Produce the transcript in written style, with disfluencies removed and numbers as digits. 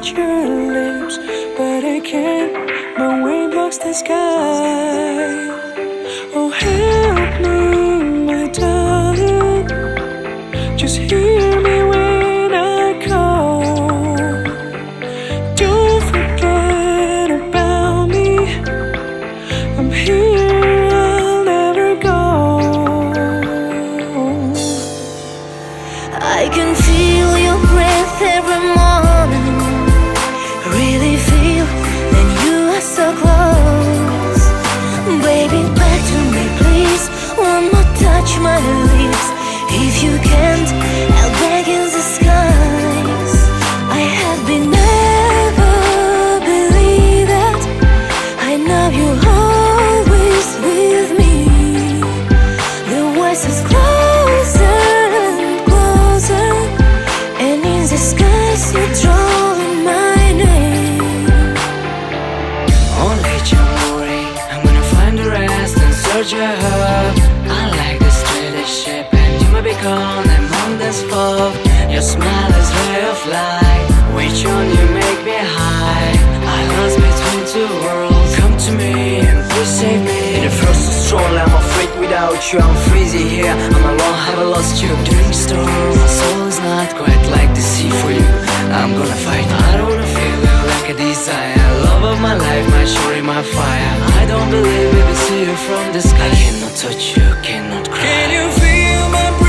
touch your lips, but I can't. My way blocks the sky. Oh, help me, my darling. Just hear me when I call. Don't forget about me. I'm here, I'll never go. I can feel your breath every morning. Really feel that you are so close. Baby, back to me, please. One more touch, my lips. If you can't, I'll beg in the skies. I have been never believe that. I know you're always with me. The voice is closer and closer, and in the skies you're drawing my name. Only don't worry, I'm gonna find the rest and search your heart. I like the straight shape and you may be gone among the spot. Your smile is ray of light, which on you make me high. I lost between two worlds, come to me and please save me. In the first stroll, I'm afraid without you, I'm freezing here. I'm alone, have I lost you during storm. My soul is not quite like the sea for you. I'm gonna fight, I don't wanna feel you like a desire. Love of my life, my story, my fire. I don't believe it, see you from the sky. I cannot touch you, cannot cry. Can you feel my breath?